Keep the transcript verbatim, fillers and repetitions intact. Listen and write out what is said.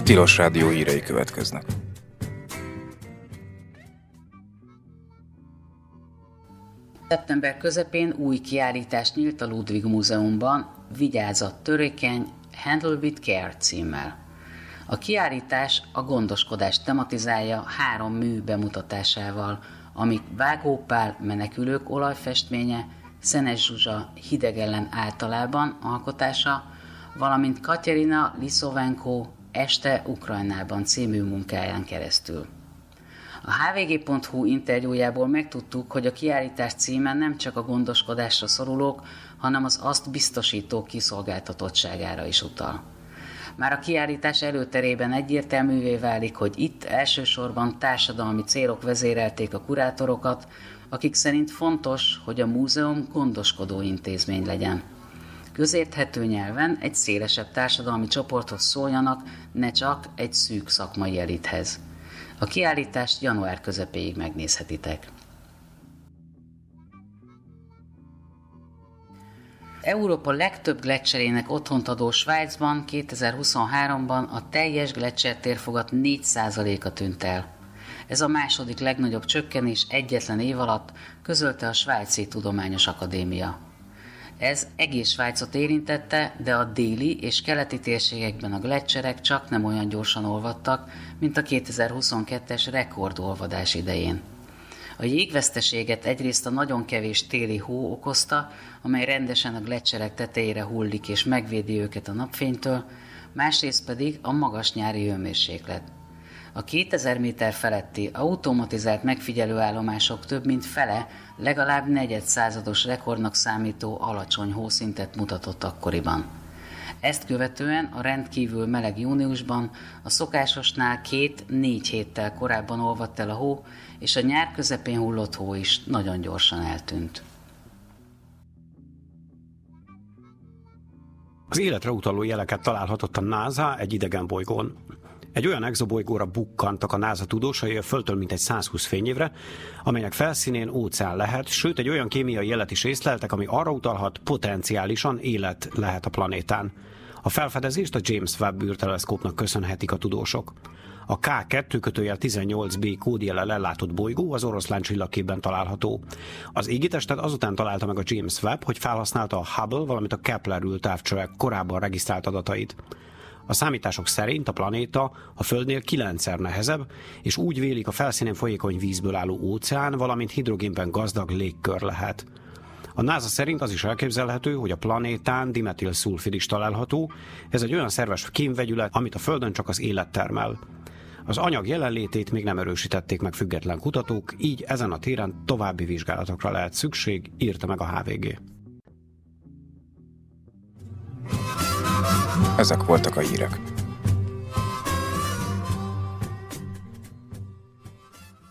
Tilos Rádió hírei következnek. Szeptember közepén új kiállítás nyílt a Ludwig Múzeumban, Vigyázat törékeny, Handle with Care címmel. A kiállítás a gondoskodást tematizálja három mű bemutatásával, amik Vágó Pál menekülők olajfestménye, Szenes Zsuzsa hideg ellen általában alkotása, valamint Katerina Liszovenko Este Ukrajnában című munkáján keresztül. A há vé gé pont hú interjújából megtudtuk, hogy a kiállítás címe nem csak a gondoskodásra szorulók, hanem az azt biztosítók kiszolgáltatottságára is utal. Már a kiállítás előterében egyértelművé válik, hogy itt elsősorban társadalmi célok vezérelték a kurátorokat, akik szerint fontos, hogy a múzeum gondoskodó intézmény legyen. Közérthető nyelven egy szélesebb társadalmi csoporthoz szóljanak, ne csak egy szűk szakmai elithez. A kiállítást január közepéig megnézhetitek. Európa legtöbb gleccserének otthont adó Svájcban kétezer-huszonháromban a teljes gleccsertérfogat négy százaléka tűnt el. Ez a második legnagyobb csökkenés egyetlen év alatt, közölte a Svájci Tudományos Akadémia. Ez egész Svájcot érintette, de a déli és keleti térségekben a gleccserek csak nem olyan gyorsan olvadtak, mint a kétezer-huszonkettes rekordolvadás idején. A jégveszteséget egyrészt a nagyon kevés téli hó okozta, amely rendesen a gleccserek tetejére hullik és megvédi őket a napfénytől, másrészt pedig a magas nyári hőmérséklet. A kétezer méter feletti automatizált megfigyelőállomások több mint fele legalább negyed százados rekordnak számító alacsony hószintet mutatott akkoriban. Ezt követően a rendkívül meleg júniusban a szokásosnál két-négy héttel korábban olvadt el a hó, és a nyár közepén hullott hó is nagyon gyorsan eltűnt. Az életre utaló jeleket találhatott a NASA egy idegen bolygón. Egy olyan exobolygóra bukkantak a NASA tudósai a Földtől mintegy százhúsz fényévre, amelynek felszínén óceán lehet, sőt egy olyan kémiai jelet is észleltek, ami arra utalhat, potenciálisan élet lehet a planétán. A felfedezést a James Webb űrteleszkópnak köszönhetik a tudósok. A ká kettő tizennyolc bé kódjellel ellátott bolygó az Oroszlán csillagképben található. Az égitestet azután találta meg a James Webb, hogy felhasználta a Hubble, valamint a Kepler űrtávcsövek korábban regisztrált adatait. A számítások szerint a planéta a Földnél kilencszer nehezebb, és úgy vélik, a felszínén folyékony vízből álló óceán, valamint hidrogénben gazdag légkör lehet. A NASA szerint az is elképzelhető, hogy a planétán dimetilszulfid is található, ez egy olyan szerves kémvegyület, amit a Földön csak az élet termel. Az anyag jelenlétét még nem erősítették meg független kutatók, így ezen a téren további vizsgálatokra lehet szükség, írta meg a há vé gé. Ezek voltak a hírek.